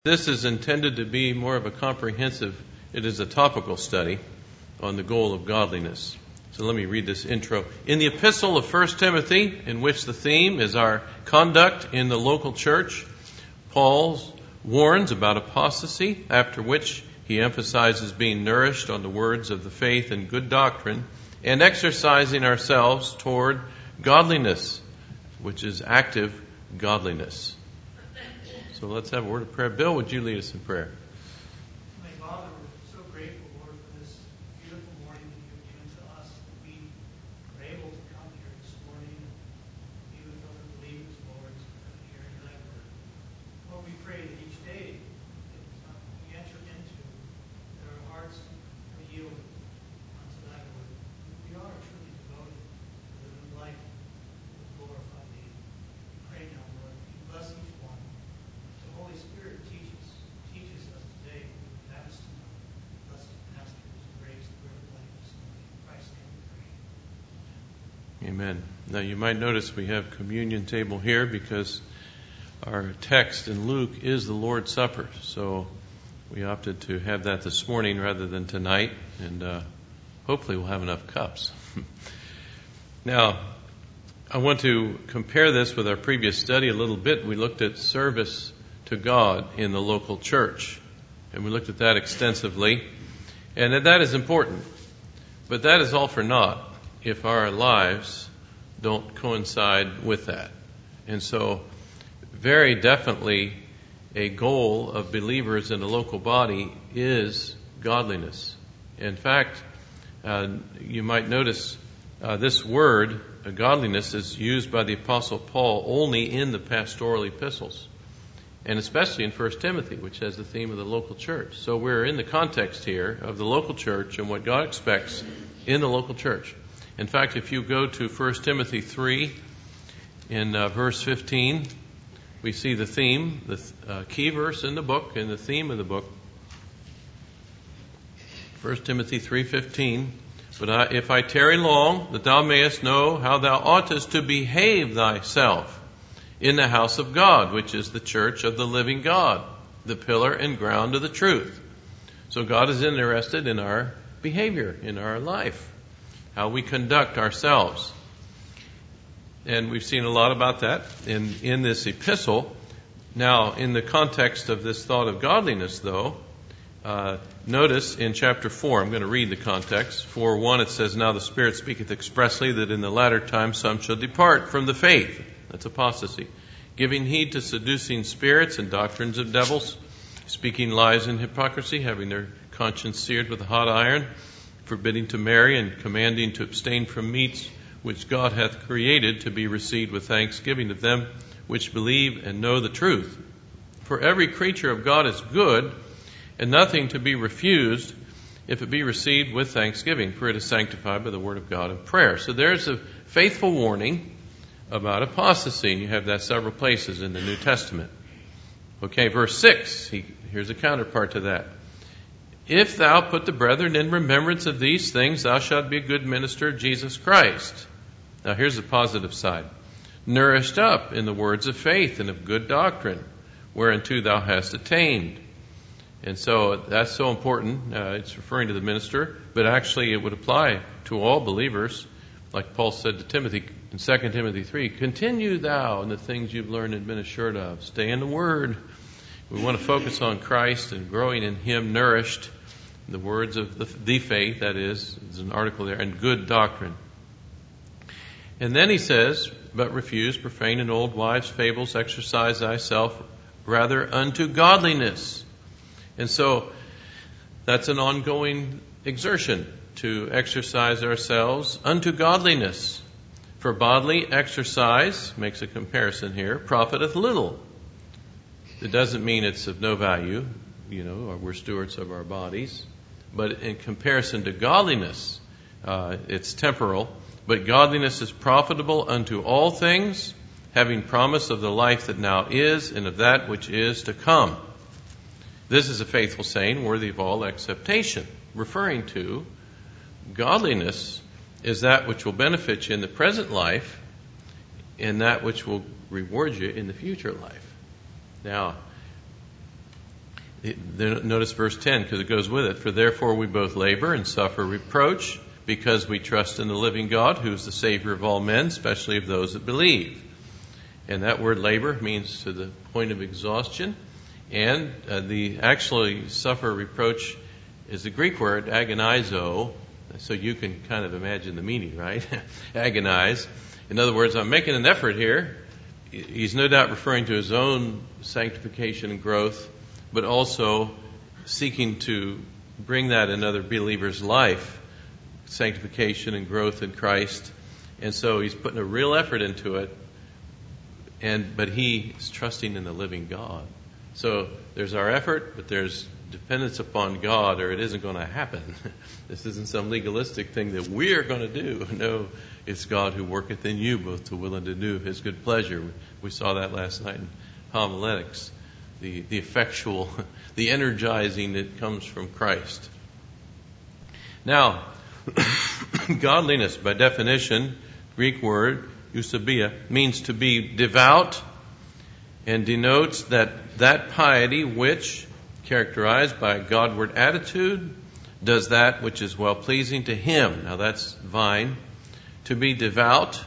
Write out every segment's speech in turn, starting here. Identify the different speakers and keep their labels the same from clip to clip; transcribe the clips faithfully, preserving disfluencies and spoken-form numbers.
Speaker 1: This is intended to be more of a comprehensive, it is a topical study on the goal of godliness. So let me read this intro. In the epistle of First Timothy, in which the theme is our conduct in the local church, Paul warns about apostasy, after which he emphasizes being nourished on the words of the faith and good doctrine, and exercising ourselves toward godliness, which is active godliness. So let's have a word of prayer. Bill, would you lead us in prayer?
Speaker 2: My Father, we're so grateful, Lord, for this beautiful morning that you've given to us. That we are able to come here this morning and be with other believers, Lord, and hear thy word. Lord, we pray that each day that uh, we enter into, that our hearts are yielded unto thy word. We are truly devoted to living life that will glorify thee. We pray now, Lord, that you bless each one. The Holy Spirit teaches teaches us today what have us to know. Blessed pastors, grace, the word of life this morning. In Christ's name we pray.
Speaker 1: Amen. Now you might notice we have communion table here because our text in Luke is the Lord's Supper. So we opted to have that this morning rather than tonight, and uh, hopefully we'll have enough cups. Now, I want to compare this with our previous study a little bit. We looked at service to God in the local church, and we looked at that extensively, and that is important. But that is all for naught if our lives don't coincide with that. And so, very definitely, a goal of believers in the local body is godliness. In fact, uh, you might notice uh, this word, uh, godliness, is used by the Apostle Paul only in the pastoral epistles, and especially in First Timothy, which has the theme of the local church. So we're in the context here of the local church and what God expects in the local church. In fact, if you go to First Timothy three, in uh, verse fifteen, we see the theme, the uh, key verse in the book, and the theme of the book. First Timothy three fifteen, But I, if I tarry long, that thou mayest know how thou oughtest to behave thyself in the house of God, which is the church of the living God, the pillar and ground of the truth. So God is interested in our behavior, in our life, how we conduct ourselves. And we've seen a lot about that in, in this epistle. Now, in the context of this thought of godliness, though, uh, notice in chapter four, I'm going to read the context. four one, it says, Now the Spirit speaketh expressly that in the latter time some shall depart from the faith. That's apostasy. Giving heed to seducing spirits and doctrines of devils, speaking lies and hypocrisy, having their conscience seared with a hot iron, forbidding to marry and commanding to abstain from meats which God hath created to be received with thanksgiving of them which believe and know the truth. For every creature of God is good, and nothing to be refused if it be received with thanksgiving, for it is sanctified by the word of God and prayer. So there's a faithful warning about apostasy, and you have that several places in the New Testament. Okay, verse six, he, here's a counterpart to that. If thou put the brethren in remembrance of these things, thou shalt be a good minister of Jesus Christ. Now here's the positive side. Nourished up in the words of faith and of good doctrine, whereunto thou hast attained. And so that's so important. Uh, it's referring to the minister, but actually it would apply to all believers. Like Paul said to Timothy in Second Timothy three, continue thou in the things you've learned and been assured of. Stay in the Word. We want to focus on Christ and growing in Him, nourished. The words of the, the faith, that is, there's an article there, and good doctrine. And then he says, but refuse profane and old wives' fables, exercise thyself rather unto godliness. And so that's an ongoing exertion to exercise ourselves unto godliness. For bodily exercise, makes a comparison here, profiteth little. It doesn't mean it's of no value, you know, or we're stewards of our bodies. But in comparison to godliness, uh, it's temporal. But godliness is profitable unto all things, having promise of the life that now is and of that which is to come. This is a faithful saying, worthy of all acceptation, referring to godliness is that which will benefit you in the present life and that which will reward you in the future life. Now, Notice verse ten, because it goes with it. For therefore we both labor and suffer reproach, because we trust in the living God, who is the Savior of all men, especially of those that believe. And that word labor means to the point of exhaustion. And uh, the actually suffer reproach is the Greek word agonizo. So you can kind of imagine the meaning, right? Agonize. In other words, I'm making an effort here. He's no doubt referring to his own sanctification and growth, but also seeking to bring that in other believers' life, sanctification and growth in Christ. And so he's putting a real effort into it, and but he is trusting in the living God. So there's our effort, but there's dependence upon God, or it isn't going to happen. This isn't some legalistic thing that we're going to do. No, it's God who worketh in you both to will and to do His good pleasure. We saw that last night in homiletics. The, the effectual, the energizing that comes from Christ. Now, godliness, by definition, Greek word, eusebia, means to be devout, and denotes that that piety which, characterized by a Godward attitude, does that which is well-pleasing to Him. Now that's vine. To be devout,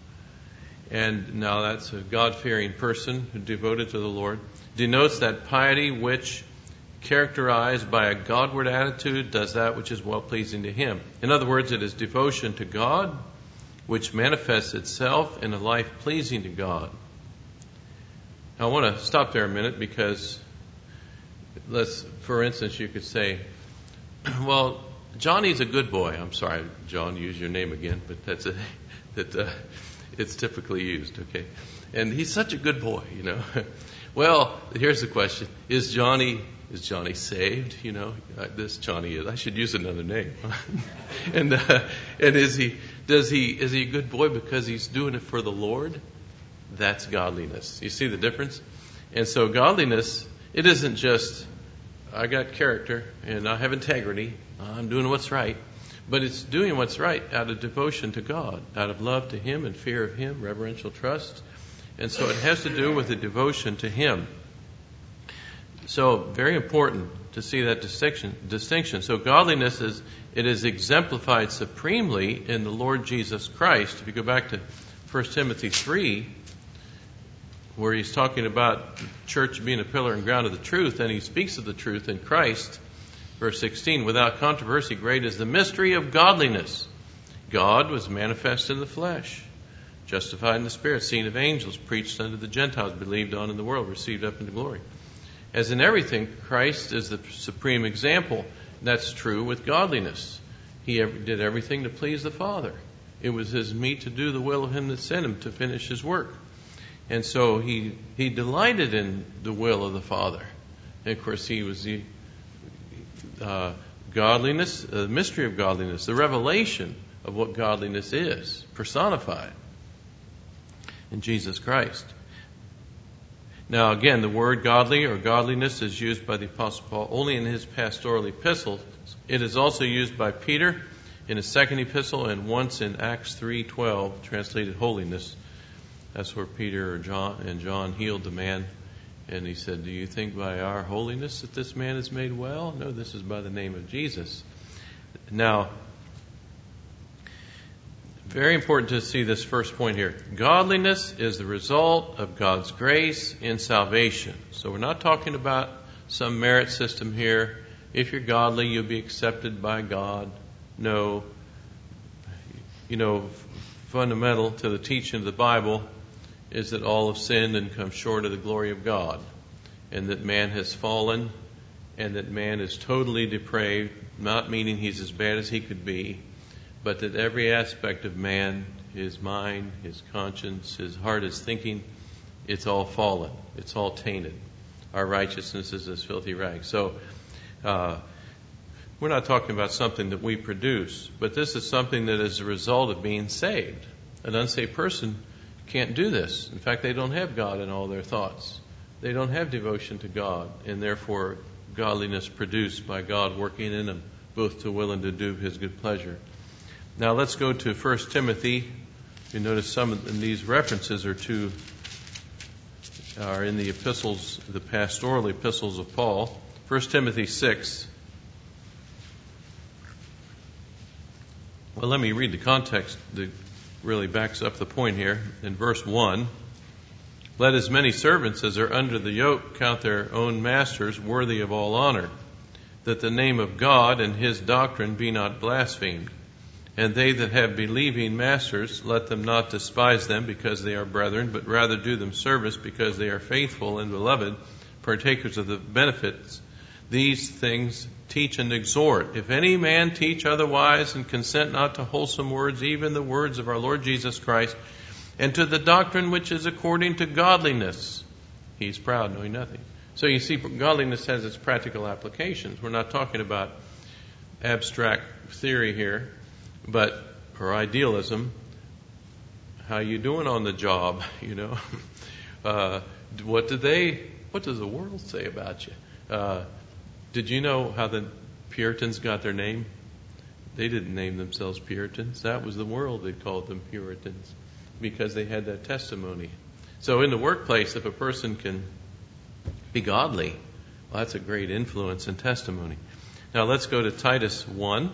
Speaker 1: and now that's a God-fearing person who devoted to the Lord, denotes that piety which, characterized by a Godward attitude, does that which is well-pleasing to Him. In other words, it is devotion to God which manifests itself in a life pleasing to God. Now, I want to stop there a minute because, let's, for instance, you could say, well, Johnny's a good boy. I'm sorry, John, use your name again, but that's a, that uh, it's typically used, okay? And he's such a good boy, you know. Well, here's the question: Is Johnny is Johnny saved? You know, this Johnny is. I should use another name. and uh, and is he does he is he a good boy because he's doing it for the Lord? That's godliness. You see the difference? And so godliness, it isn't just I got character and I have integrity. I'm doing what's right. But it's doing what's right out of devotion to God, out of love to Him and fear of Him, reverential trust. And so it has to do with a devotion to Him. So very important to see that distinction. distinction. So godliness is, it is exemplified supremely in the Lord Jesus Christ. If you go back to First Timothy three, where he's talking about the church being a pillar and ground of the truth, and he speaks of the truth in Christ. Verse sixteen, without controversy, great is the mystery of godliness. God was manifest in the flesh, justified in the Spirit, seen of angels, preached unto the Gentiles, believed on in the world, received up into glory. As in everything, Christ is the supreme example. That's true with godliness. He did everything to please the Father. It was His meat to do the will of Him that sent Him to finish His work. And so He, he delighted in the will of the Father. And of course, He was the uh, godliness, the uh, mystery of godliness, the revelation of what godliness is, personified in Jesus Christ. Now again, the word godly or godliness is used by the Apostle Paul only in his pastoral epistles. It is also used by Peter in his second epistle and once in Acts three twelve, translated holiness. That's where Peter or John and John healed the man, and he said, do you think by our holiness that this man is made well? No, this is by the name of Jesus. Now, very important to see this first point here. Godliness is the result of God's grace in salvation. So we're not talking about some merit system here. If you're godly, you'll be accepted by God. No. You know, fundamental to the teaching of the Bible is that all have sinned and come short of the glory of God, and that man has fallen, and that man is totally depraved, not meaning he's as bad as he could be, but that every aspect of man, his mind, his conscience, his heart, his thinking, it's all fallen. It's all tainted. Our righteousness is as filthy rags. So uh, we're not talking about something that we produce, but this is something that is a result of being saved. An unsaved person can't do this. In fact, they don't have God in all their thoughts. They don't have devotion to God, and therefore godliness produced by God working in them, both to will and to do His good pleasure. Now let's go to First Timothy. You notice some of these references are to are in the epistles, the pastoral epistles of Paul. First Timothy six. Well, let me read the context that really backs up the point here. In verse one, let as many servants as are under the yoke count their own masters worthy of all honor, that the name of God and his doctrine be not blasphemed. And they that have believing masters, let them not despise them because they are brethren, but rather do them service because they are faithful and beloved, partakers of the benefits. These things teach and exhort. If any man teach otherwise and consent not to wholesome words, even the words of our Lord Jesus Christ, and to the doctrine which is according to godliness, he is proud, knowing nothing. So you see, godliness has its practical applications. We're not talking about abstract theory here, but or idealism. How you doing on the job? You know, uh, what do they? What does the world say about you? Uh, did you know how the Puritans got their name? They didn't name themselves Puritans. That was the world that called them Puritans because they had that testimony. So in the workplace, if a person can be godly, well, that's a great influence and testimony. Now let's go to Titus one.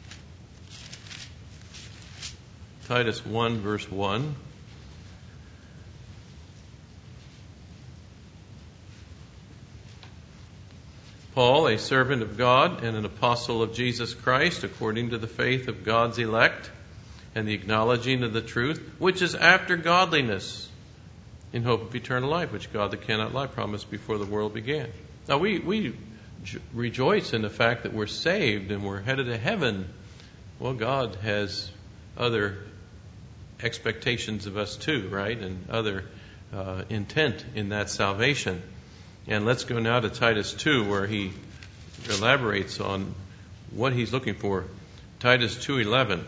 Speaker 1: Titus one, verse one. Paul, a servant of God and an apostle of Jesus Christ, according to the faith of God's elect and the acknowledging of the truth, which is after godliness, in hope of eternal life, which God that cannot lie promised before the world began. Now we, we rejoice in the fact that we're saved and we're headed to heaven. Well, God has other expectations of us too, right? And other uh, intent in that salvation. And let's go now to Titus two, where he elaborates on what he's looking for. Titus two eleven.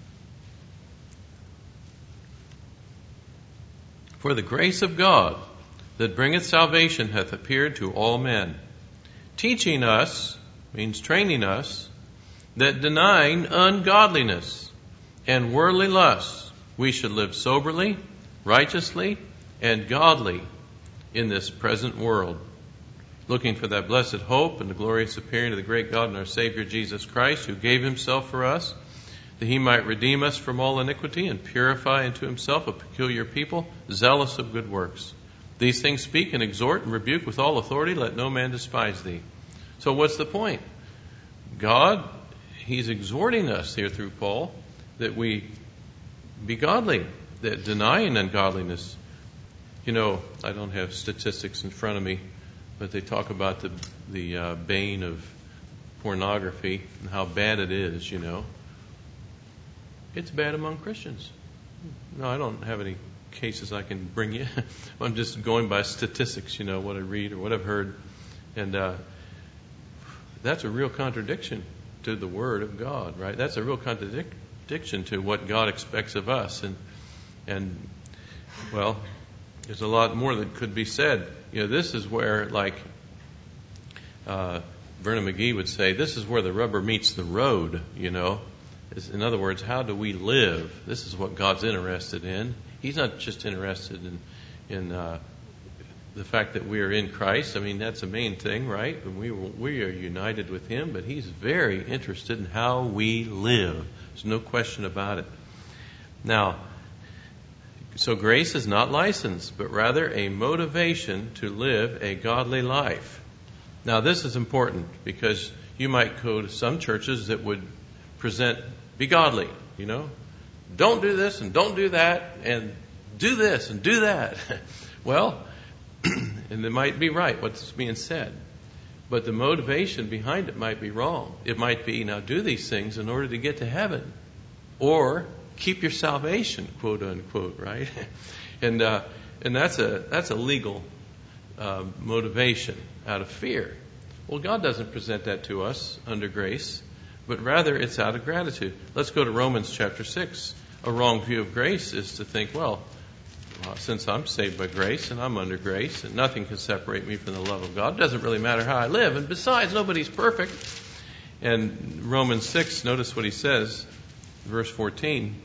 Speaker 1: For the grace of God that bringeth salvation hath appeared to all men, teaching us, means training us, that denying ungodliness and worldly lusts, we should live soberly, righteously, and godly in this present world, looking for that blessed hope and the glorious appearing of the great God and our Savior Jesus Christ, who gave himself for us, that he might redeem us from all iniquity and purify unto himself a peculiar people, zealous of good works. These things speak and exhort and rebuke with all authority. Let no man despise thee. So what's the point? God, he's exhorting us here through Paul that we be godly, that denying ungodliness. You know, I don't have statistics in front of me, but they talk about the the uh, bane of pornography and how bad it is, you know. It's bad among Christians. No, I don't have any cases I can bring you. I'm just going by statistics, you know, what I read or what I've heard. And uh, that's a real contradiction to the Word of God, right? That's a real contradiction to what God expects of us. And, and well, there's a lot more that could be said. You know, this is where, like uh, Vernon McGee would say, this is where the rubber meets the road, you know. In other words, how do we live? This is what God's interested in. He's not just interested in in uh, the fact that we are in Christ. I mean, that's the main thing, right? And we we are united with Him, but He's very interested in how we live. There's no question about it. Now, so grace is not license, but rather a motivation to live a godly life. Now, this is important because you might go to some churches that would present, be godly, you know. Don't do this and don't do that and do this and do that. Well, and it might be right what's being said, but the motivation behind it might be wrong. It might be, now do these things in order to get to heaven, or keep your salvation, quote unquote, right? And uh, and that's a that's a legal uh, motivation out of fear. Well, God doesn't present that to us under grace, but rather it's out of gratitude. Let's go to Romans chapter six. A wrong view of grace is to think, well, well, since I'm saved by grace and I'm under grace and nothing can separate me from the love of God, it doesn't really matter how I live. And besides, nobody's perfect. And Romans six, notice what he says, verse fourteen.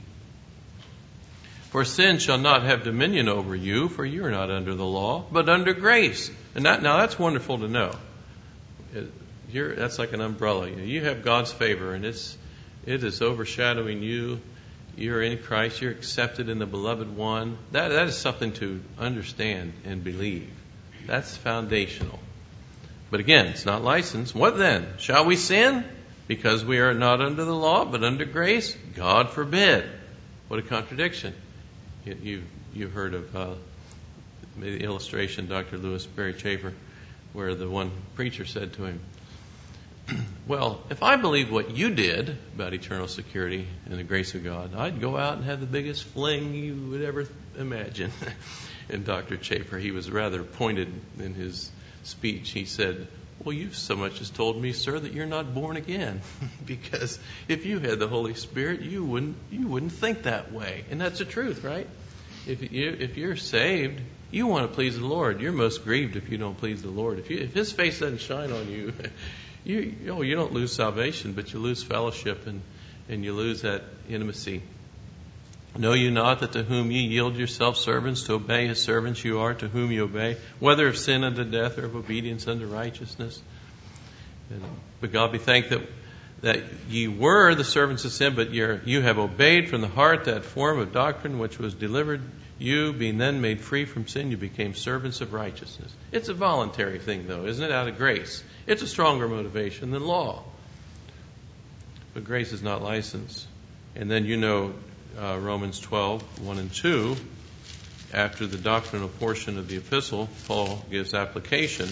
Speaker 1: For sin shall not have dominion over you, for you are not under the law, but under grace. And that, now that's wonderful to know. it, you're, that's like an umbrella. You have God's favor, and it's it is overshadowing you. You're in Christ. You're accepted in the beloved one. That that is something to understand and believe. That's foundational. But again, it's not licensed. What then? Shall we sin because we are not under the law but under grace? God forbid. What a contradiction. You, you, you've heard of uh, the illustration, Doctor Lewis Berry Chafer, where the one preacher said to him, well, if I believed what you did about eternal security and the grace of God, I'd go out and have the biggest fling you would ever imagine. And Doctor Chafer, he was rather pointed in his speech. He said, well, you've so much as told me, sir, that you're not born again. Because if you had the Holy Spirit, you wouldn't you wouldn't think that way. And that's the truth, right? If you if you're saved, you want to please the Lord. You're most grieved if you don't please the Lord. If you if His face doesn't shine on you, you oh, you don't lose salvation, but you lose fellowship and, and you lose that intimacy. Know you not that to whom ye yield yourselves servants, to obey his servants you are, to whom you obey, whether of sin unto death or of obedience unto righteousness? And, but God be thanked that, that ye were the servants of sin, but you're, you have obeyed from the heart that form of doctrine which was delivered you, being then made free from sin, you became servants of righteousness. It's a voluntary thing, though, isn't it? Out of grace. It's a stronger motivation than law. But grace is not licensed. And then you know uh, Romans twelve, one and two. After the doctrinal portion of the epistle, Paul gives application.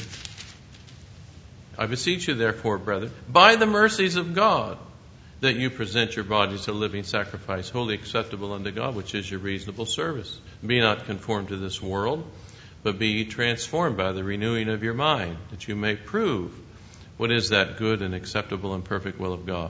Speaker 1: I beseech you, therefore, brethren, by the mercies of God, that you present your bodies a living sacrifice, wholly acceptable unto God, which is your reasonable service. Be not conformed to this world, but be ye transformed by the renewing of your mind, that you may prove what is that good and acceptable and perfect will of God.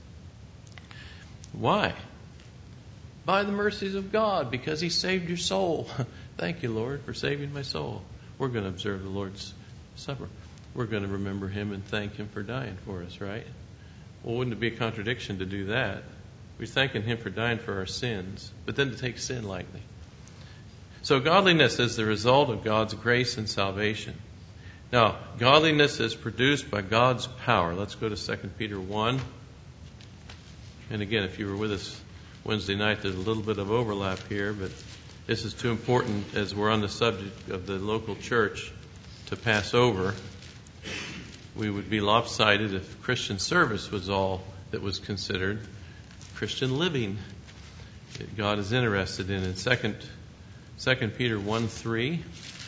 Speaker 1: Why? By the mercies of God, because He saved your soul. Thank you, Lord, for saving my soul. We're going to observe the Lord's Supper. We're going to remember Him and thank Him for dying for us, right? Well, wouldn't it be a contradiction to do that? We're thanking Him for dying for our sins, but then to take sin lightly. So godliness is the result of God's grace and salvation. Now, godliness is produced by God's power. Let's go to Second Peter one. And again, if you were with us Wednesday night, there's a little bit of overlap here, but this is too important as we're on the subject of the local church to pass over. We would be lopsided if Christian service was all that was considered. Christian living that God is interested in. In Second Peter one three,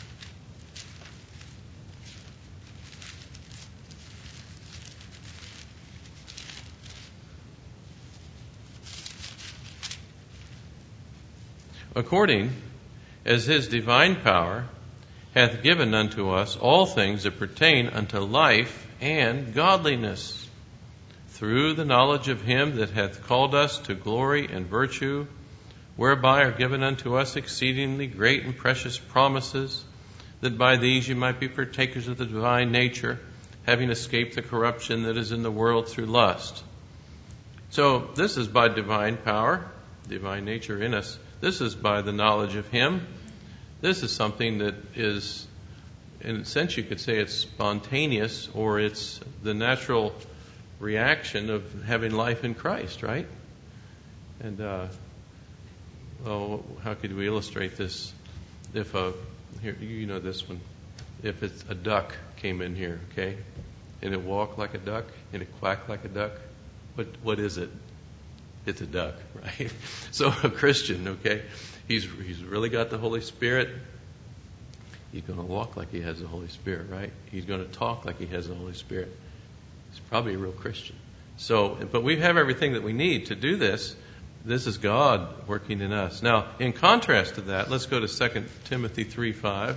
Speaker 1: according as His divine power hath given unto us all things that pertain unto life and godliness, through the knowledge of Him that hath called us to glory and virtue, whereby are given unto us exceedingly great and precious promises, that by these you might be partakers of the divine nature, having escaped the corruption that is in the world through lust. So this is by divine power, divine nature in us. This is by the knowledge of Him. This is something that is, in a sense you could say it's spontaneous, or it's the natural reaction of having life in Christ, right? And, uh, oh, how could we illustrate this? If a, here, you know this one, if it's a duck came in here, okay, and it walked like a duck, and it quacked like a duck, what what is it? It's a duck, right? So a Christian, okay, he's he's really got the Holy Spirit. He's going to walk like he has the Holy Spirit, right? He's going to talk like he has the Holy Spirit. He's probably a real Christian. So, but we have everything that we need to do this. This is God working in us. Now, in contrast to that, let's go to Second Timothy three five.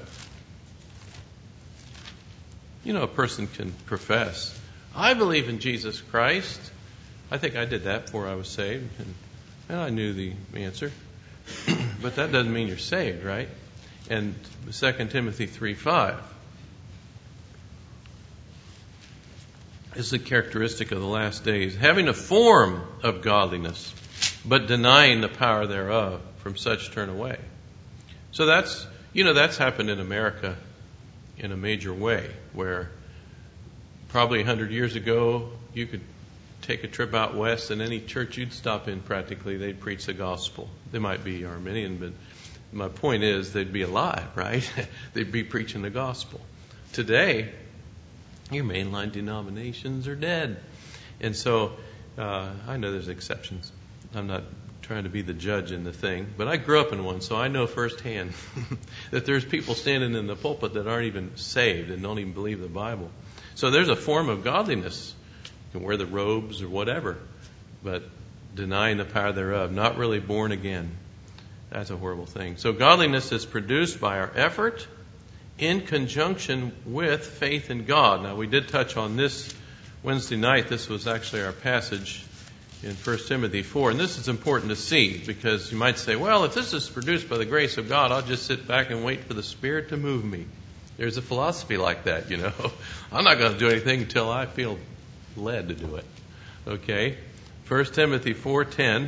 Speaker 1: You know, a person can profess, I believe in Jesus Christ. I think I did that before I was saved, and, and I knew the answer. But that doesn't mean you're saved, right? And Second Timothy three five is the characteristic of the last days, having a form of godliness, but denying the power thereof. From such turn away. So that's, you know, that's happened in America in a major way, where probably a hundred years ago, you could take a trip out west, and any church you'd stop in, practically, they'd preach the gospel. They might be Arminian, but my point is they'd be alive, right? They'd be preaching the gospel. Today, your mainline denominations are dead. And so, uh, I know there's exceptions. I'm not trying to be the judge in the thing, but I grew up in one, so I know firsthand that there's people standing in the pulpit that aren't even saved and don't even believe the Bible. So there's a form of godliness. You can wear the robes or whatever, but denying the power thereof, not really born again. That's a horrible thing. So godliness is produced by our effort in conjunction with faith in God. Now, we did touch on this Wednesday night. This was actually our passage in First Timothy four. And this is important to see, because you might say, well, if this is produced by the grace of God, I'll just sit back and wait for the Spirit to move me. There's a philosophy like that, you know. I'm not going to do anything until I feel led to do it. Okay? First Timothy four ten.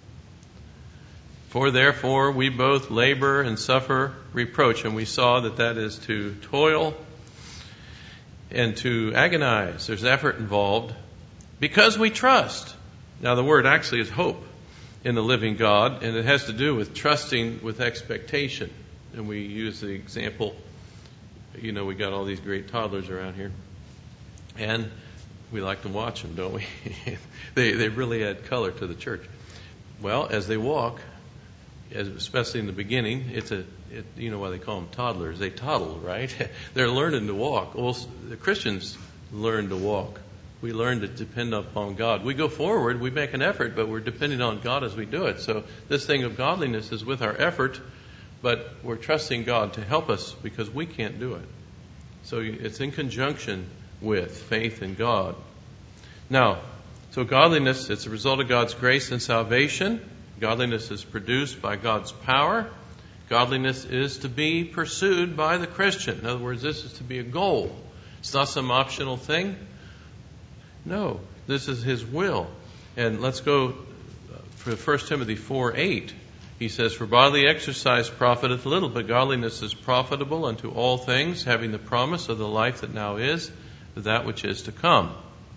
Speaker 1: For therefore we both labor and suffer reproach. And we saw that that is to toil and to agonize. There's effort involved. Because we trust. Now the word actually is hope in the living God, and it has to do with trusting with expectation. And we use the example, you know, we got all these great toddlers around here. And we like to watch them, don't we? they they really add color to the church. Well, as they walk, as, especially in the beginning, it's a, it, you know why they call them toddlers. They toddle, right? They're learning to walk. Well, the Christians learn to walk. We learn to depend upon God. We go forward, we make an effort, but we're depending on God as we do it. So this thing of godliness is with our effort, but we're trusting God to help us because we can't do it. So it's in conjunction with faith in God. Now, so godliness, it's a result of God's grace and salvation. Godliness is produced by God's power. Godliness is to be pursued by the Christian. In other words, this is to be a goal. It's not some optional thing. No, this is His will. And let's go for First Timothy four eight. He says, for bodily exercise profiteth little, but godliness is profitable unto all things, having the promise of the life that now is, that which is to come.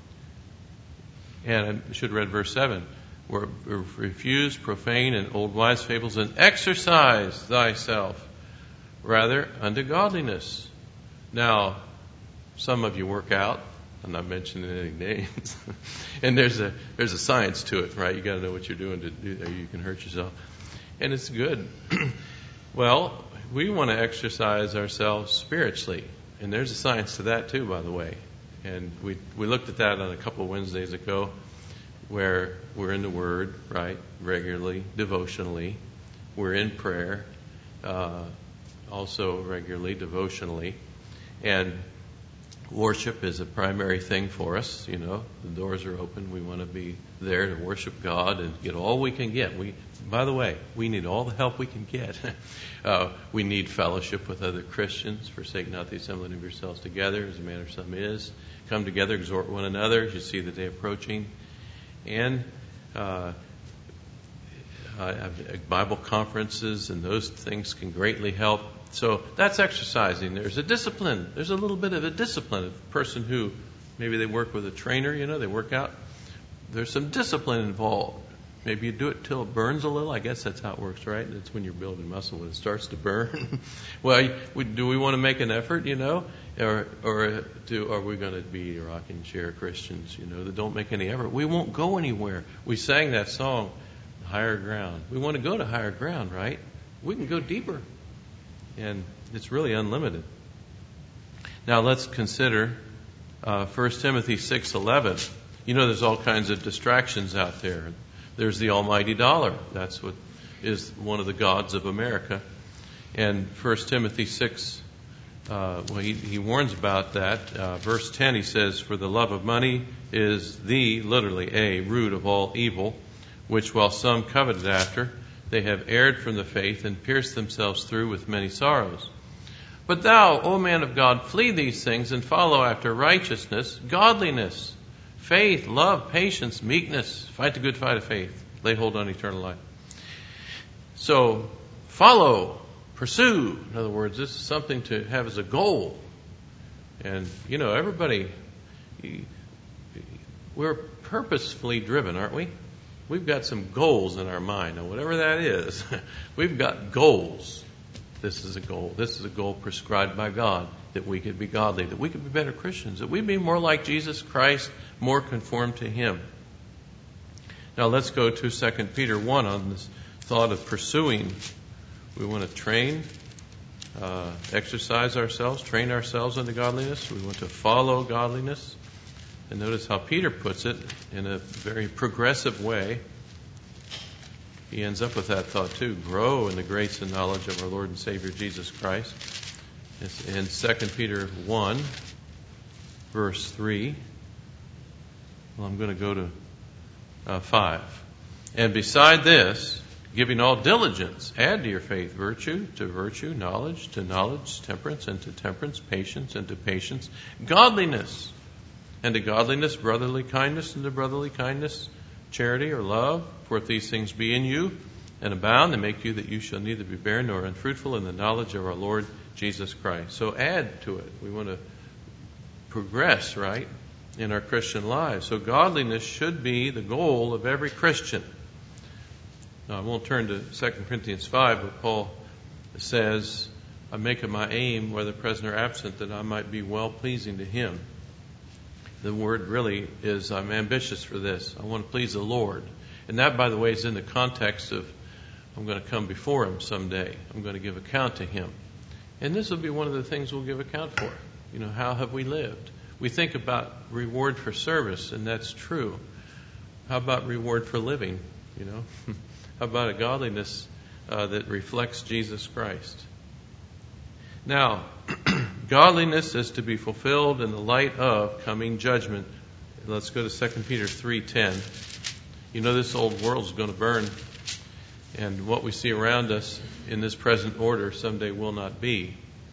Speaker 1: And I should have read verse seven. Where refuse profane and old wives' fables, and exercise thyself rather unto godliness. Now, some of you work out. I'm not mentioning any names. And there's a there's a science to it, right? You got to know what you're doing to do, or you can hurt yourself. And it's good. Well, we want to exercise ourselves spiritually, and there's a science to that too, by the way. And we we looked at that on a couple of Wednesdays ago, where we're in the Word, right, regularly, devotionally. We're in prayer, uh, also regularly, devotionally. And worship is a primary thing for us. You know, the doors are open. We want to be there to worship God and get all we can get. We, by the way, we need all the help we can get. uh, we need fellowship with other Christians. Forsake not the assembling of yourselves together, as a manner some is. Come together, exhort one another as you see the day approaching. And uh, uh, Bible conferences and those things can greatly help. So that's exercising. There's a discipline. There's a little bit of a discipline. A person who maybe they work with a trainer, you know, they work out. There's some discipline involved. Maybe you do it till it burns a little. I guess that's how it works, right? It's when you're building muscle when it starts to burn. Well, we, do we want to make an effort, you know? Or, or do, are we going to be rocking chair Christians, you know, that don't make any effort? We won't go anywhere. We sang that song, Higher Ground. We want to go to higher ground, right? We can go deeper. And it's really unlimited. Now let's consider uh, First Timothy six eleven. You know, there's all kinds of distractions out there. There's the almighty dollar. That's what is one of the gods of America. And First Timothy six, uh, well, he, he warns about that. Uh, verse ten, he says, for the love of money is the, literally, a root of all evil, which while some coveted after, they have erred from the faith and pierced themselves through with many sorrows. But thou, O man of God, flee these things and follow after righteousness, godliness, faith, love, patience, meekness. Fight the good fight of faith. Lay hold on eternal life. So, follow, pursue. In other words, this is something to have as a goal. And, you know, everybody, we're purposefully driven, aren't we? We've got some goals in our mind. Now, whatever that is, we've got goals. This is a goal. This is a goal prescribed by God, that we could be godly, that we could be better Christians, that we'd be more like Jesus Christ, more conformed to Him. Now, let's go to Second Peter one on this thought of pursuing. We want to train, uh, exercise ourselves, train ourselves into godliness. We want to follow godliness. And notice how Peter puts it in a very progressive way. He ends up with that thought too. Grow in the grace and knowledge of our Lord and Savior Jesus Christ. It's in Second Peter one, verse three. Well, I'm going to go to uh, five. And beside this, giving all diligence, add to your faith virtue, to virtue knowledge, to knowledge temperance, and to temperance patience, and to patience godliness. And to godliness, brotherly kindness, and to brotherly kindness, charity or love. For if these things be in you and abound, they make you that you shall neither be barren nor unfruitful in the knowledge of our Lord Jesus Christ. So add to it. We want to progress, right, in our Christian lives. So godliness should be the goal of every Christian. Now, I won't turn to Second Corinthians five, but Paul says, I make it my aim, whether present or absent, that I might be well-pleasing to Him. The word really is, I'm ambitious for this. I want to please the Lord. And that, by the way, is in the context of, I'm going to come before Him someday. I'm going to give account to Him. And this will be one of the things we'll give account for. You know, how have we lived? We think about reward for service, and that's true. How about reward for living? You know, how about a godliness uh, that reflects Jesus Christ? Now, godliness is to be fulfilled in the light of coming judgment. Let's go to Second Peter three ten. You know, this old world's going to burn, and what we see around us in this present order someday will not be.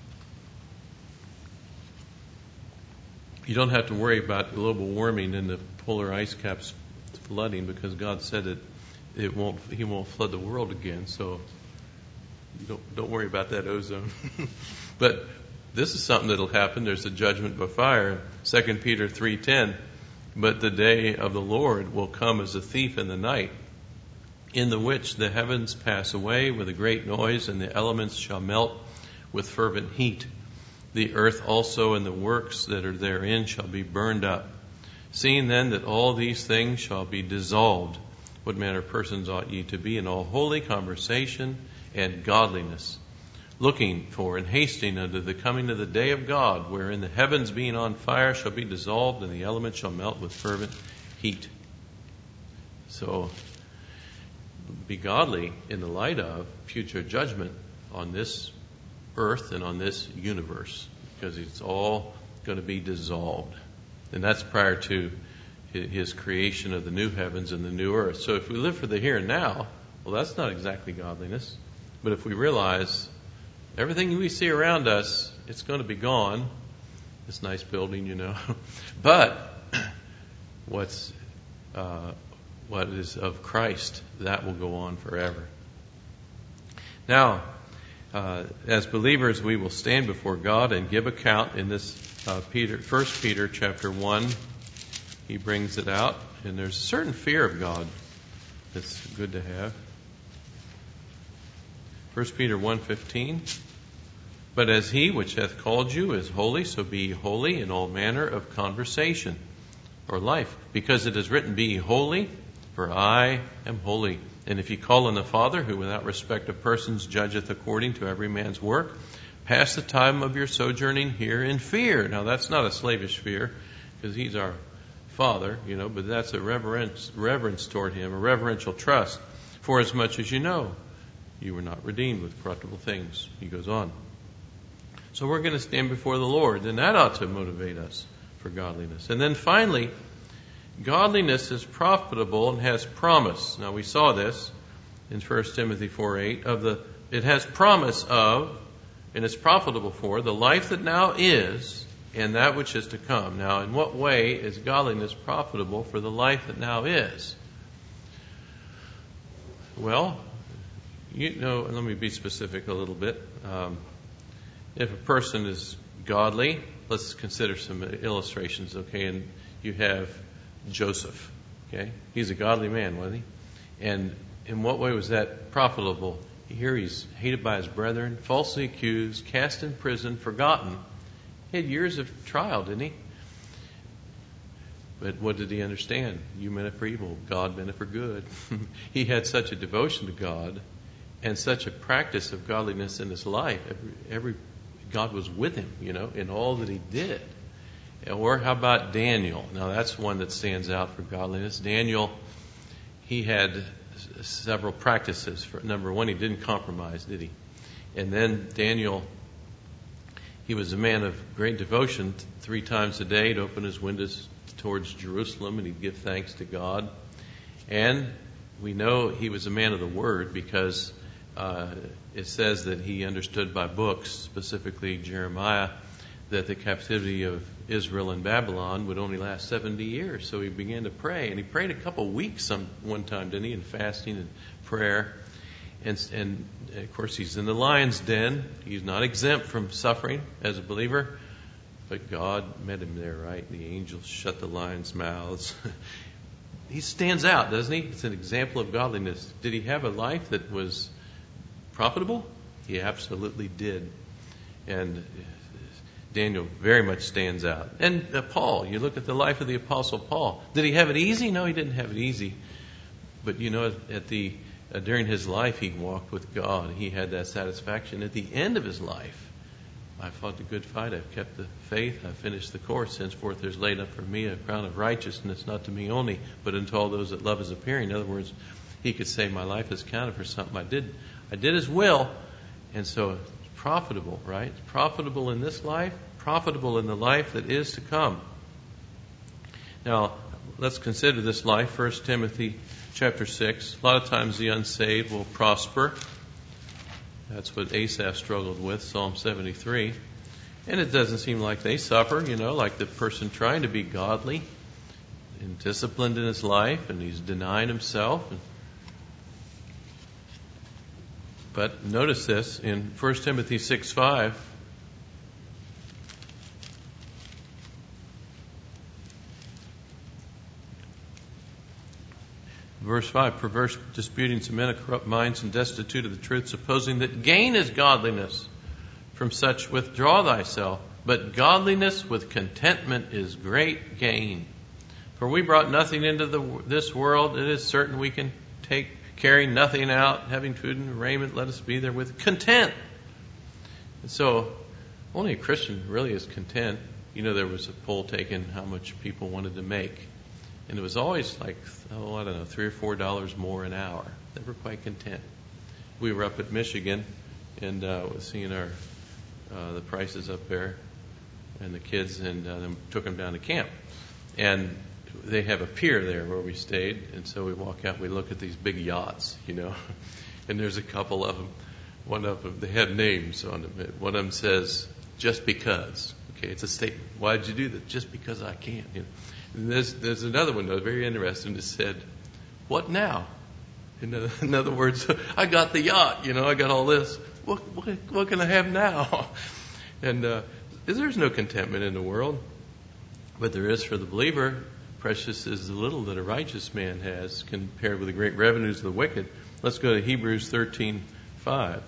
Speaker 1: You don't have to worry about global warming and the polar ice caps flooding, because God said that it won't. He won't flood the world again. So don't don't worry about that ozone. But this is something that'll happen. There's a judgment by fire. Second Peter three ten. But the day of the Lord will come as a thief in the night, in the which the heavens pass away with a great noise, and the elements shall melt with fervent heat. The earth also and the works that are therein shall be burned up. Seeing then that all these things shall be dissolved, what manner of persons ought ye to be in all holy conversation and godliness, looking for and hasting unto the coming of the day of God, wherein the heavens being on fire shall be dissolved, and the elements shall melt with fervent heat. So, be godly in the light of future judgment on this earth and on this universe, because it's all going to be dissolved. And that's prior to His creation of the new heavens and the new earth. So if we live for the here and now, well, that's not exactly godliness. But if we realize everything we see around us, it's going to be gone. This nice building, you know. But what's uh, what is of Christ, that will go on forever. Now, uh, as believers, we will stand before God and give account in this uh, Peter, First Peter chapter one. He brings it out, and there's a certain fear of God that's good to have. First Peter one fifteen. But as He which hath called you is holy, so be ye holy in all manner of conversation or life. Because it is written, Be ye holy, for I am holy. And if ye call on the Father, who without respect of persons judgeth according to every man's work, pass the time of your sojourning here in fear. Now that's not a slavish fear, because He's our Father, you know, but that's a reverence, reverence toward Him, a reverential trust. For as much as you know, you were not redeemed with corruptible things. He goes on. So we're going to stand before the Lord, and that ought to motivate us for godliness. And then finally, godliness is profitable and has promise. Now we saw this in First Timothy four eight. Of the, it has promise of, and it's profitable for, the life that now is and that which is to come. Now, in what way is godliness profitable for the life that now is? Well, you know, let me be specific a little bit. Um, if a person is godly. Let's consider some illustrations, okay? And you have Joseph, okay? He's a godly man, wasn't he? And in what way was that profitable? Here he's hated by his brethren, falsely accused, cast in prison, forgotten. He had years of trial, didn't he? But what did he understand? You meant it for evil. God meant it for good. He had such a devotion to God and such a practice of godliness in his life. Every, every God was with him, you know, in all that he did. Or how about Daniel? Now that's one that stands out for godliness. Daniel, he had several practices. For number one, he didn't compromise, did he? And then Daniel, he was a man of great devotion. Three times a day he'd open his windows towards Jerusalem and he'd give thanks to God. And we know he was a man of the Word because uh, it says that he understood by books, specifically Jeremiah, that the captivity of Israel in Babylon would only last seventy years. So he began to pray, and he prayed a couple of weeks some one time, didn't he, in fasting and prayer. And, and of course he's in the lion's den. He's not exempt from suffering as a believer. But God met him there, right? The angels shut the lions' mouths. He stands out, doesn't he? It's an example of godliness. Did he have a life that was profitable? He absolutely did. And Daniel very much stands out. And uh, Paul, you look at the life of the Apostle Paul. Did he have it easy? No, he didn't have it easy. But you know, at the uh, during his life, he walked with God. He had that satisfaction. At the end of his life, I fought the good fight. I've kept the faith. I've finished the course. Henceforth there's laid up for me a crown of righteousness, not to me only, but unto all those that love his appearing. In other words, he could say, my life is counted for something I did. I did his will. And so it's profitable, right? It's profitable in this life, profitable in the life that is to come. Now, let's consider this life. First Timothy chapter six. A lot of times the unsaved will prosper. That's what Asaph struggled with, Psalm seventy-three. And it doesn't seem like they suffer, you know, like the person trying to be godly and disciplined in his life, and he's denying himself. But notice this in First Timothy six five. Verse five, perverse disputings of men of corrupt minds and destitute of the truth, supposing that gain is godliness. From such withdraw thyself. But godliness with contentment is great gain. For we brought nothing into the, this world. It is certain we can take, carry nothing out. Having food and raiment, let us be there with content. And so, only a Christian really is content. You know, there was a poll taken how much people wanted to make. And it was always like, oh, I don't know, three or four dollars more an hour. They were quite content. We were up at Michigan and uh, was seeing our uh, the prices up there and the kids, and uh, then took them down to camp. And they have a pier there where we stayed, and so we walk out, we look at these big yachts, you know, and there's a couple of them. One of them, they had names on them. One of them says, "Just because." Okay, it's a statement. Why did you do that? Just because I can. You know. And there's, there's another one that was very interesting that said, "What now?" In other, in other words, I got the yacht, you know, I got all this. What, what, what can I have now? And uh, there's no contentment in the world, but there is for the believer. Precious is the little that a righteous man has compared with the great revenues of the wicked. Let's go to Hebrews thirteen five.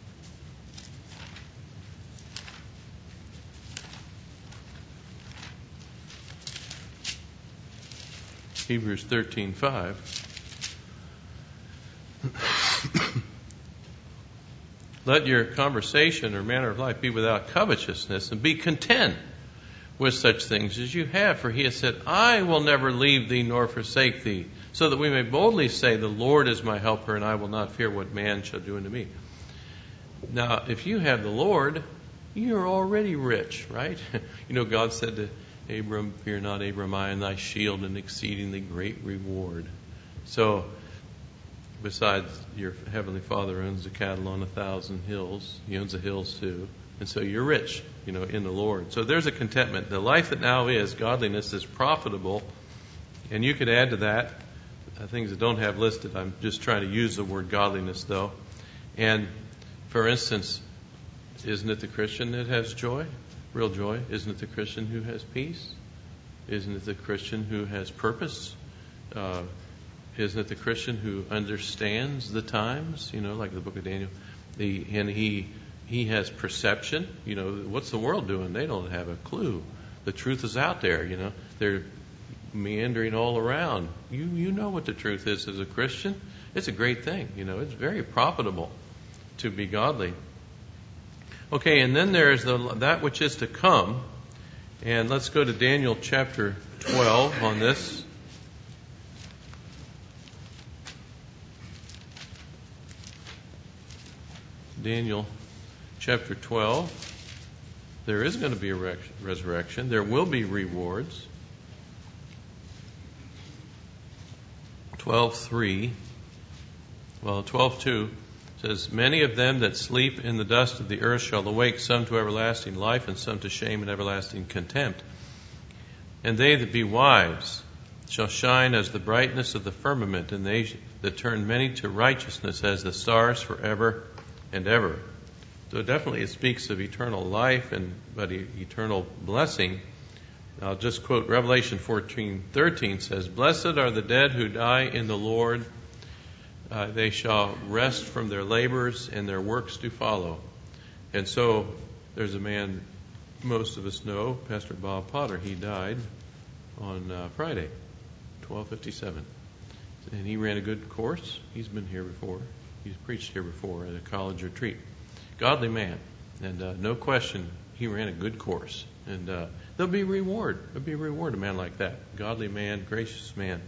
Speaker 1: Hebrews thirteen five. Let your conversation or manner of life be without covetousness, and be content with such things as you have. For he has said, I will never leave thee nor forsake thee, so that we may boldly say, the Lord is my helper, and I will not fear what man shall do unto me. Now, if you have the Lord, you're already rich, right? You know, God said to Abram, fear not, Abram, I am thy shield and exceedingly great reward. So, besides, your heavenly Father owns the cattle on a thousand hills. He owns the hills too. And so you're rich, you know, in the Lord. So there's a contentment. The life that now is, godliness, is profitable. And you could add to that uh, things that don't have listed. I'm just trying to use the word godliness, though. And, for instance, isn't it the Christian that has joy? real joy? Isn't it the Christian who has peace? Isn't it the Christian who has purpose? Uh, isn't it the Christian who understands the times? You know, like the book of Daniel. The, and he he has perception. You know, what's the world doing? They don't have a clue. The truth is out there, you know. They're meandering all around. You you know what the truth is as a Christian. It's a great thing, you know. It's very profitable to be godly. Okay, and then there's the that which is to come. And let's go to Daniel chapter twelve on this. Daniel chapter twelve. There is going to be a resurrection. There will be rewards. twelve three. Well, twelve two says, "Many of them that sleep in the dust of the earth shall awake, some to everlasting life, and some to shame and everlasting contempt. And they that be wise shall shine as the brightness of the firmament, and they that turn many to righteousness as the stars forever and ever." So definitely it speaks of eternal life and but e- eternal blessing. I'll just quote Revelation fourteen thirteen says, "Blessed are the dead who die in the Lord. Uh, they shall rest from their labors, and their works do follow." And so there's a man most of us know, Pastor Bob Potter. He died on uh, Friday, twelve fifty-seven. And he ran a good course. He's been here before. He's preached here before at a college retreat. Godly man. And uh, no question, he ran a good course. And uh, there'll be reward. There'll be a reward, a man like that. Godly man, gracious man.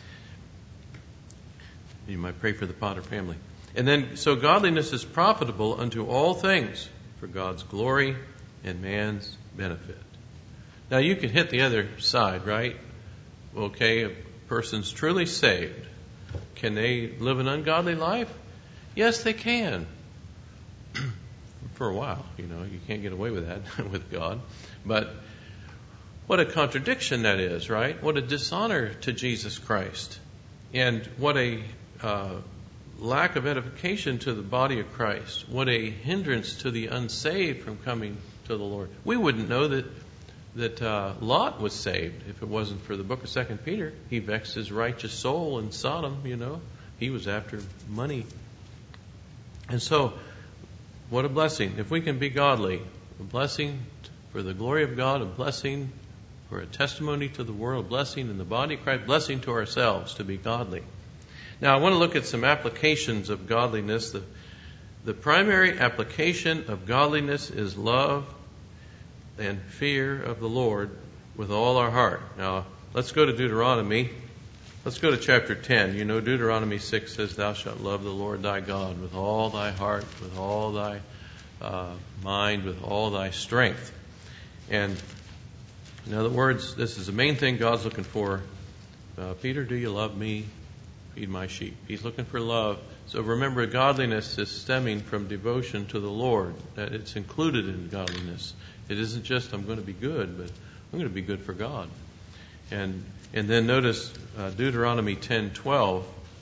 Speaker 1: You might pray for the Potter family. And then, so godliness is profitable unto all things for God's glory and man's benefit. Now, you can hit the other side, right? Okay, a person's truly saved. Can they live an ungodly life? Yes, they can. For a while, you know, you can't get away with that with God. But what a contradiction that is, right? What a dishonor to Jesus Christ. And what a uh, lack of edification to the body of Christ. What a hindrance to the unsaved from coming to the Lord. We wouldn't know that that uh, Lot was saved if it wasn't for the book of Second Peter. He vexed his righteous soul in Sodom, you know. He was after money. And so, what a blessing. If we can be godly, a blessing for the glory of God, a blessing for a testimony to the world, a blessing in the body of Christ, blessing to ourselves to be godly. Now, I want to look at some applications of godliness. The, the primary application of godliness is love and fear of the Lord with all our heart. Now, let's go to Deuteronomy. Let's go to chapter ten. You know, Deuteronomy six says, "Thou shalt love the Lord thy God with all thy heart, with all thy uh, mind, with all thy strength." And in other words, this is the main thing God's looking for. Uh, Peter, do you love me? Feed my sheep. He's looking for love. So remember, godliness is stemming from devotion to the Lord. That it's included in godliness. It isn't just I'm going to be good, but I'm going to be good for God. And and then notice uh, Deuteronomy ten twelve.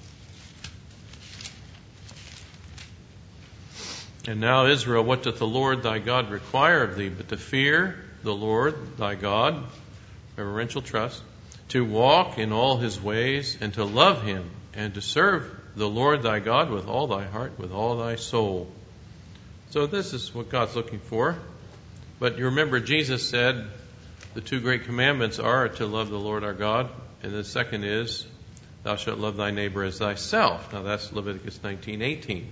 Speaker 1: "And now, Israel, what doth the Lord thy God require of thee, but to fear the Lord thy God," reverential trust, "to walk in all his ways, and to love him, and to serve the Lord thy God with all thy heart, with all thy soul." So this is what God's looking for. But you remember Jesus said the two great commandments are to love the Lord our God, and the second is, "Thou shalt love thy neighbor as thyself." Now that's Leviticus nineteen eighteen.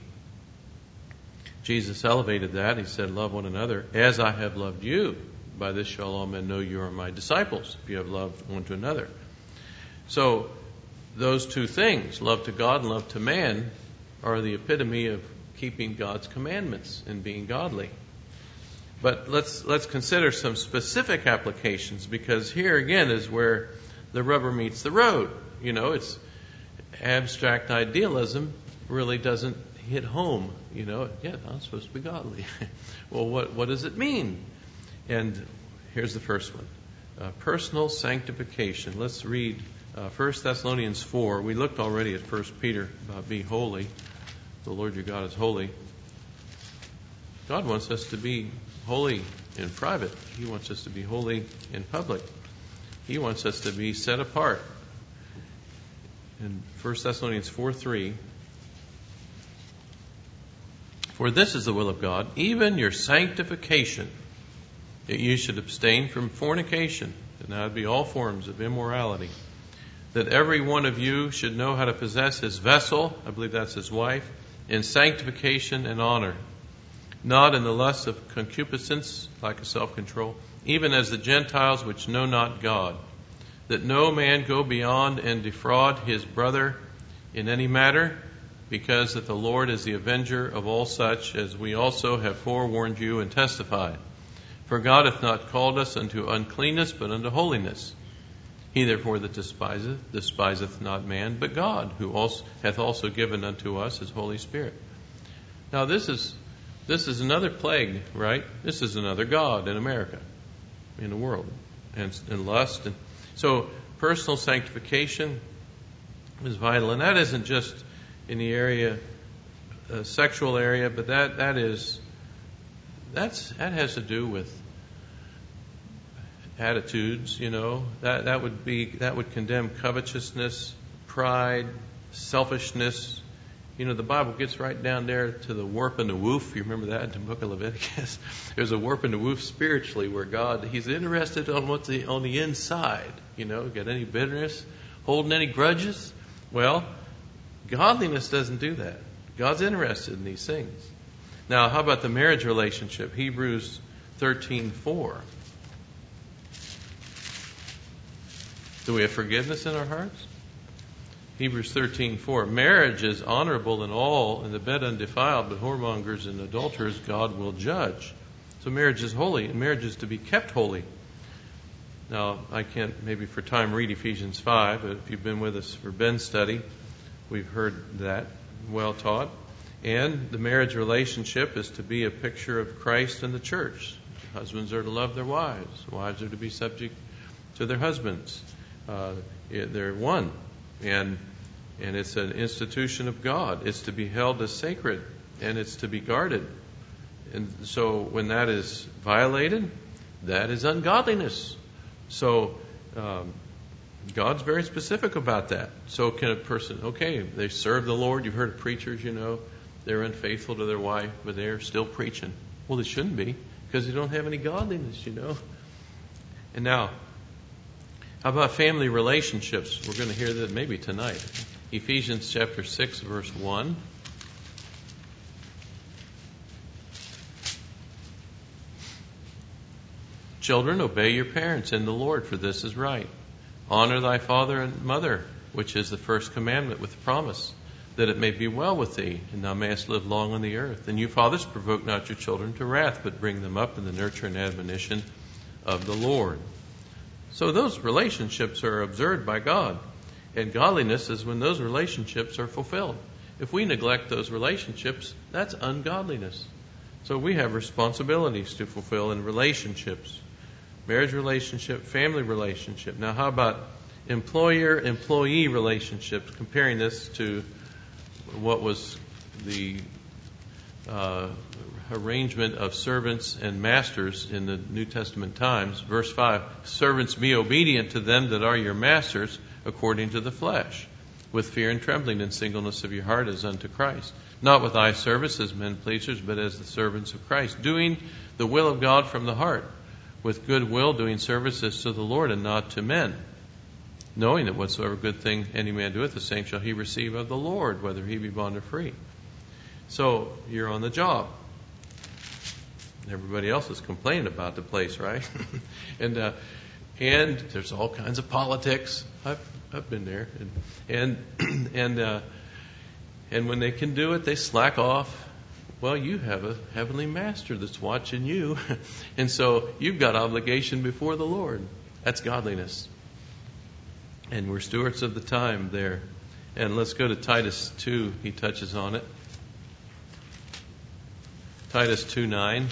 Speaker 1: Jesus elevated that. He said, "Love one another as I have loved you. By this shall all men know you are my disciples, if you have loved one to another." So those two things, love to God and love to man, are the epitome of keeping God's commandments and being godly. But let's let's consider some specific applications, because here again is where the rubber meets the road. You know, it's abstract idealism really doesn't hit home. You know, yeah, I'm supposed to be godly. Well, what what does it mean? And here's the first one: uh, personal sanctification. Let's read uh, First Thessalonians four. We looked already at First Peter about be holy. The Lord your God is holy. God wants us to be holy in private. He wants us to be holy in public. He wants us to be set apart. In First Thessalonians four three, for this is the will of God, even your sanctification, that you should abstain from fornication, and that would be all forms of immorality, that every one of you should know how to possess his vessel, I believe that's his wife, in sanctification and honor, not in the lust of concupiscence, lack of self-control, even as the Gentiles which know not God, that no man go beyond and defraud his brother in any matter, because that the Lord is the avenger of all such, as we also have forewarned you and testified. For God hath not called us unto uncleanness, but unto holiness. He therefore that despiseth, despiseth not man, but God, who also hath also given unto us his Holy Spirit. Now this is this is another plague, right? This is another god in America, in the world, and, and lust. And so personal sanctification is vital, and that isn't just in the area, uh, sexual area, but that that is that's that has to do with attitudes, you know. That that would be that would condemn covetousness, pride, selfishness. You know, the Bible gets right down there to the warp and the woof. You remember that in the book of Leviticus? There's a warp and the woof spiritually, where God, He's interested on what's the, on the inside. You know, got any bitterness, holding any grudges? Well, godliness doesn't do that. God's interested in these things. Now, how about the marriage relationship? Hebrews thirteen four. Do we have forgiveness in our hearts? Hebrews thirteen four. Marriage is honorable in all, and the bed undefiled, but whoremongers and adulterers God will judge. So marriage is holy, and marriage is to be kept holy. Now, I can't maybe for time read Ephesians five, but if you've been with us for Ben's study, we've heard that well taught. And the marriage relationship is to be a picture of Christ and the church. Husbands are to love their wives. Wives are to be subject to their husbands. Uh, they're one. And and it's an institution of God. It's to be held as sacred, and it's to be guarded. And so when that is violated, that is ungodliness. So um, God's very specific about that. So can a person, okay, they serve the Lord. You've heard of preachers, you know, they're unfaithful to their wife, but they're still preaching. Well, they shouldn't be, because they don't have any godliness, you know. And now, how about family relationships? We're going to hear that maybe tonight. Ephesians chapter six, verse one. Children, obey your parents in the Lord, for this is right. Honor thy father and mother, which is the first commandment with promise, that it may be well with thee, and thou mayest live long on the earth. And you fathers, provoke not your children to wrath, but bring them up in the nurture and admonition of the Lord. So those relationships are observed by God. And godliness is when those relationships are fulfilled. If we neglect those relationships, that's ungodliness. So we have responsibilities to fulfill in relationships. Marriage relationship, family relationship. Now how about employer-employee relationships? Comparing this to what was the uh, arrangement of servants and masters in the New Testament times. Verse five, servants, be obedient to them that are your masters according to the flesh, with fear and trembling and singleness of your heart as unto Christ. Not with eye service as men pleasers, but as the servants of Christ, doing the will of God from the heart, with good will doing services to the Lord and not to men, knowing that whatsoever good thing any man doeth, the same shall he receive of the Lord, whether he be bond or free. So you're on the job. Everybody else is complaining about the place, right? and uh, and there's all kinds of politics. I've I've been there, and and and uh, and when they can do it, they slack off. Well, you have a heavenly master that's watching you, and so you've got obligation before the Lord. That's godliness, and we're stewards of the time there. And let's go to Titus two. He touches on it. Titus two nine.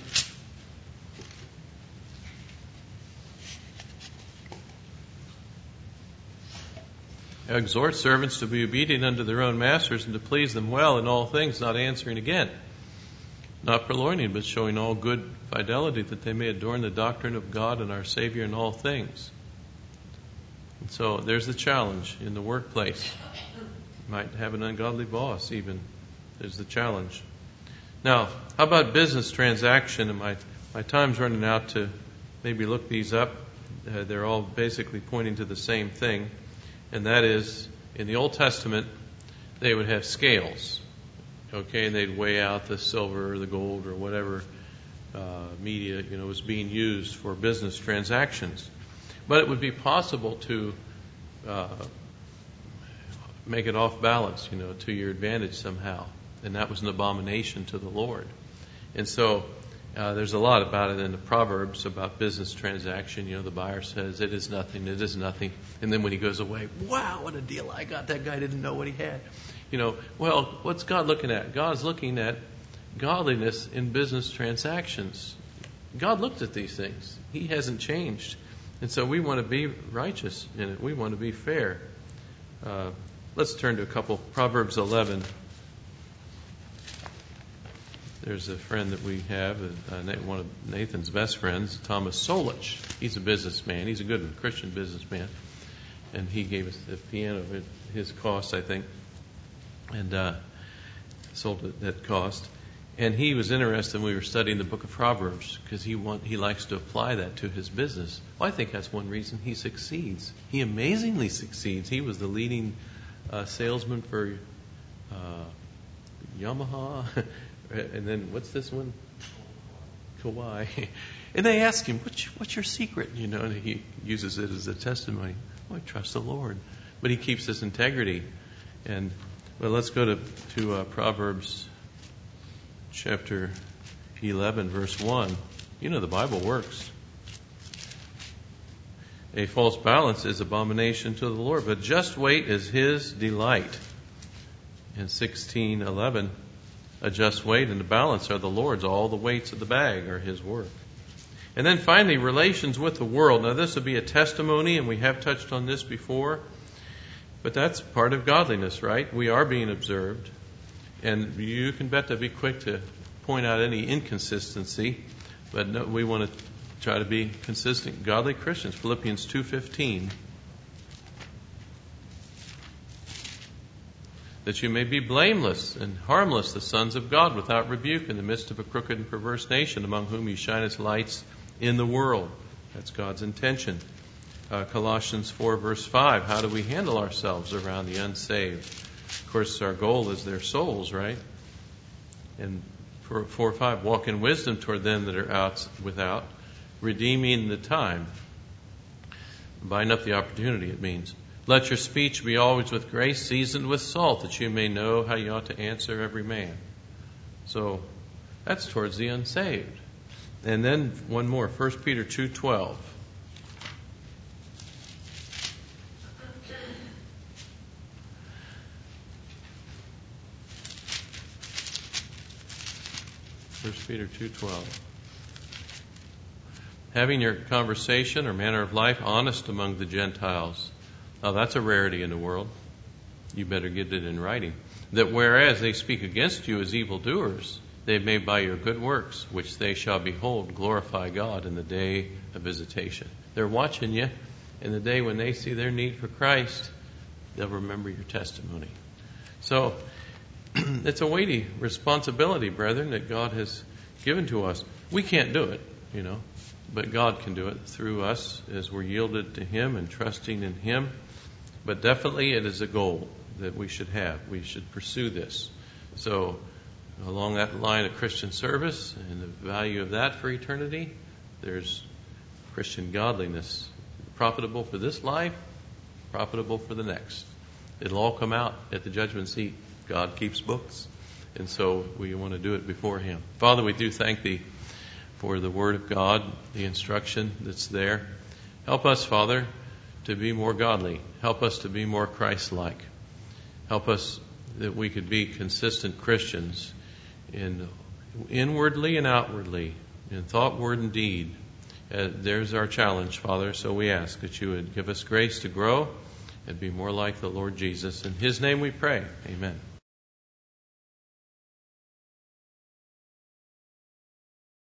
Speaker 1: Exhort servants to be obedient unto their own masters and to please them well in all things, not answering again. not purloining, but showing all good fidelity, that they may adorn the doctrine of God and our Savior in all things. And so there's the challenge in the workplace. You might have an ungodly boss even. There's the challenge. Now, how about business transaction? And my, my time's running out to maybe look these up. Uh, they're all basically pointing to the same thing. And that is, in the Old Testament, they would have scales. Okay, and they'd weigh out the silver or the gold or whatever uh, media, you know, was being used for business transactions. But it would be possible to uh, make it off balance, you know, to your advantage somehow. And that was an abomination to the Lord. And so uh, there's a lot about it in the Proverbs about business transaction. You know, the buyer says, it is nothing, it is nothing. And then when he goes away, wow, what a deal I got. That guy didn't know what he had. You know, well, what's God looking at? God's looking at godliness in business transactions. God looked at these things. He hasn't changed. And so we want to be righteous in it. We want to be fair. Uh, let's turn to a couple. Proverbs eleven. There's a friend that we have, uh, one of Nathan's best friends, Thomas Solich. He's a businessman. He's a good one, Christian businessman. And he gave us the piano at his cost, I think, and uh, sold it at cost. And he was interested when we were studying the book of Proverbs because he want, he likes to apply that to his business. Well, I think that's one reason he succeeds. He amazingly succeeds. He was the leading uh, salesman for uh, Yamaha. And then what's this one? Kawhi. And they ask him, what's your, what's your secret? You know, and he uses it as a testimony. Oh, I trust the Lord. But he keeps his integrity. And well, let's go to, to uh, Proverbs chapter eleven, verse one. You know the Bible works. A false balance is abomination to the Lord, but just weight is his delight. In sixteen eleven, a just weight and a balance are the Lord's. All the weights of the bag are his work. And then finally, relations with the world. Now this will be a testimony, and we have touched on this before, but that's part of godliness, right? We are being observed, and you can bet to be quick to point out any inconsistency, but no, we want to try to be consistent, godly Christians. Philippians two fifteen. That you may be blameless and harmless, the sons of God, without rebuke, in the midst of a crooked and perverse nation, among whom you shine as lights in the world. That's God's intention. Uh, Colossians four, verse five. How do we handle ourselves around the unsaved? Of course, our goal is their souls, right? And for four, five, walk in wisdom toward them that are out without, redeeming the time. Buying up the opportunity, it means. Let your speech be always with grace, seasoned with salt, that you may know how you ought to answer every man. So that's towards the unsaved. And then one more, First Peter two twelve. First Peter two twelve. Having your conversation or manner of life honest among the Gentiles. Now that's a rarity in the world. You better get it in writing. That whereas they speak against you as evildoers, they may by your good works, which they shall behold, glorify God in the day of visitation. They're watching you. In the day when they see their need for Christ, they'll remember your testimony. So it's a weighty responsibility, brethren, that God has given to us. We can't do it, you know, but God can do it through us as we're yielded to Him and trusting in Him. But definitely it is a goal that we should have. We should pursue this. So along that line of Christian service and the value of that for eternity, there's Christian godliness. Profitable for this life, profitable for the next. It'll all come out at the judgment seat. God keeps books. And so we want to do it before Him. Father, we do thank Thee for the Word of God, the instruction that's there. Help us, Father, to be more godly. Help us to be more Christ-like. Help us that we could be consistent Christians in inwardly and outwardly, in thought, word, and deed. Uh, there's our challenge, Father. So we ask that you would give us grace to grow and be more like the Lord Jesus. In His name we pray. Amen.